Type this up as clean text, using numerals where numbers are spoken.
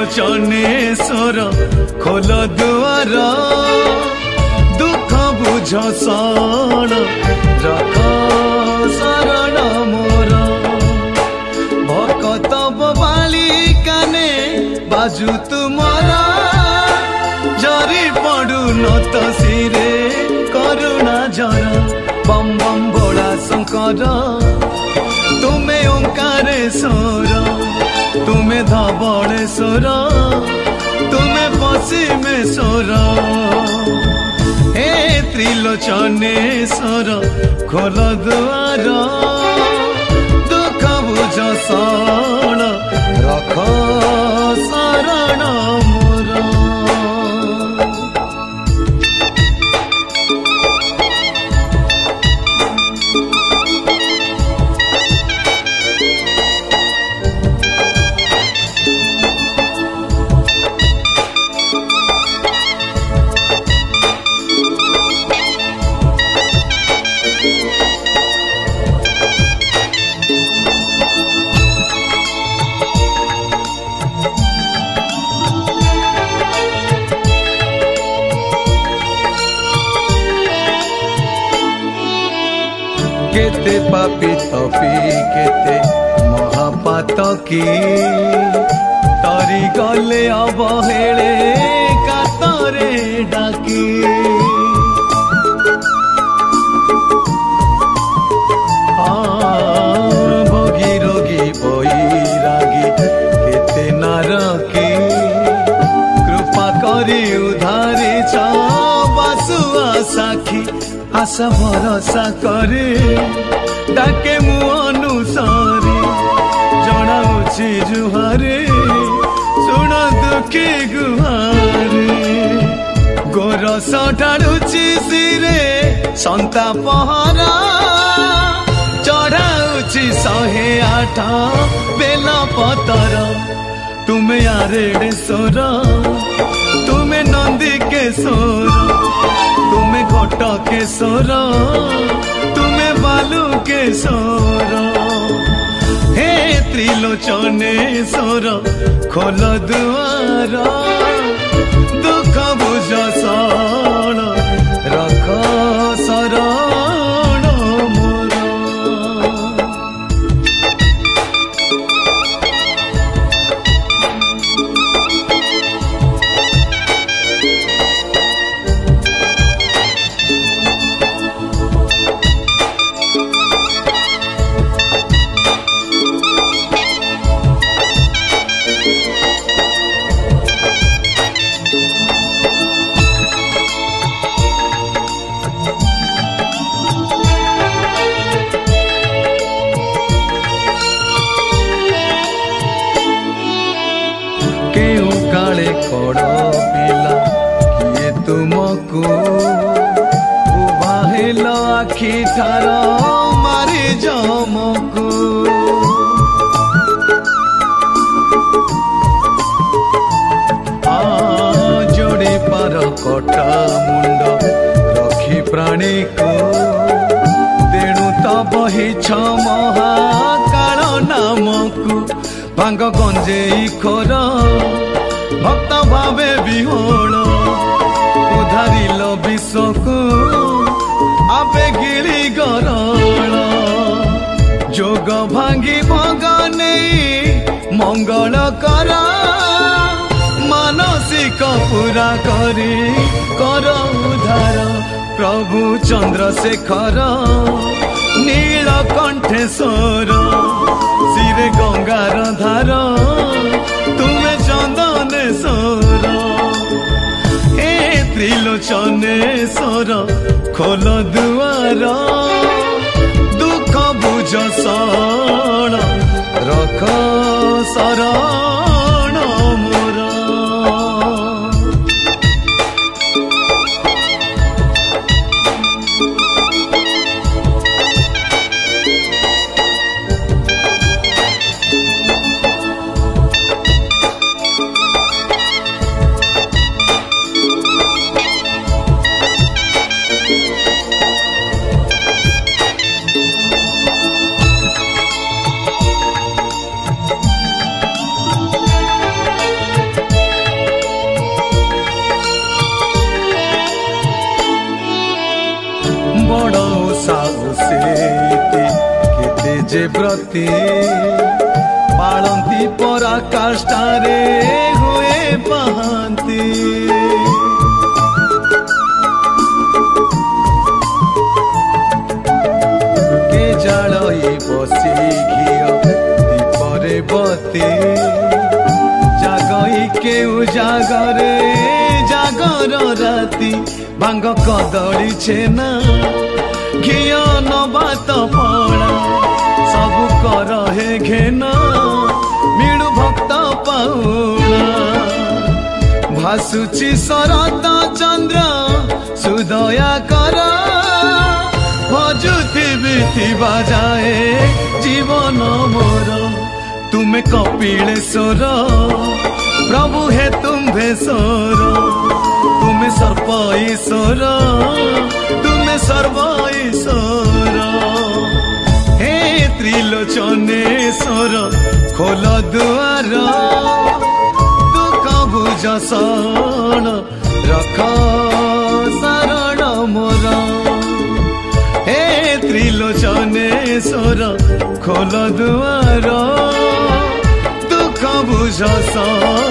त्रिलोचनेश्वर खोल दुआर दुख बुझ शरण रख शरण मोर भक्त बाली काने बाजू तुमरा जरी पड़ू नत सिरे करुणा जर बम बम बोला शंकर तुम्हें ओंकारेश्वर तुम्हें धवलेश्वर तुम्हें पश्चिमेश्वर हे त्रिलोचनेश्वर खोल दुआर दुख बुझ शरण रख शरण मोर। केते पापी तपी केते महापातकी तरी गले अवहेले कातरे डाकी भोगी रोगी बैरागी केते नारकी कृपा करी उधारी बासुआ साखी आशा भरोसा करे डाके मु अनुसारी जनाऊची जुहारे सुन दुखी गुहारे गोरस ढाड़ुची सिरे संता पहरा चढ़ाऊची 108 बेल पतर तुम्हें आरेडेश्वर तुम्हें नंदिकेश्वर तुम्हें घटकेश्वर तुम्हें बालुकेश्वर हे त्रिलोचनेश्वर खोल दुआर दुख बुझ शरण रख शरण मोर। कड़ पिला किए तुमको उबाहेल आखि ठार मारी जमको जोड़े पार कटा मुंड रखी प्राणी को तेणु तो बही महाकाल नामको भांग गंजेई खोर भक्त भावे विहोण उधारिल विश्वको आपे गिली गरण जोग भांगी भंग नहीं मंगल कर मानसिक पूरा करी कर उधार प्रभु चंद्रशेखर नीलकंठेश्वर सिरे गंगार धार तुम्हें चंदनेश्वर हे त्रिलोचनेश्वर खोल दुआर दुख बुझ शरण रख शरण मोर। बड़ साहसी केते जे प्रति पालती पराकाष्ठारे हुए पाहांती के जालई बसी घियो दीपरे बती जागई के उजागरे जागर राती भांग कदली छेना घियो नबात पड़ा सबु कर हे घेना मिलु भक्त पाउना भासुची शरत चंद्र सुदया कर भजुथिबी बाजाए जीवन मोर तुम्हें कपिलेश्वर प्रभु हे तुम्भेश्वर तुम्हें सर्प ईश्वर तुम्हें सर्व ईश्वर हे त्रिलोचनेश्वर खोल दुआर दुख बुझ शरण रख शरण मोर हे त्रिलोचनेश्वर खोल दुआर दुख बुझ शरण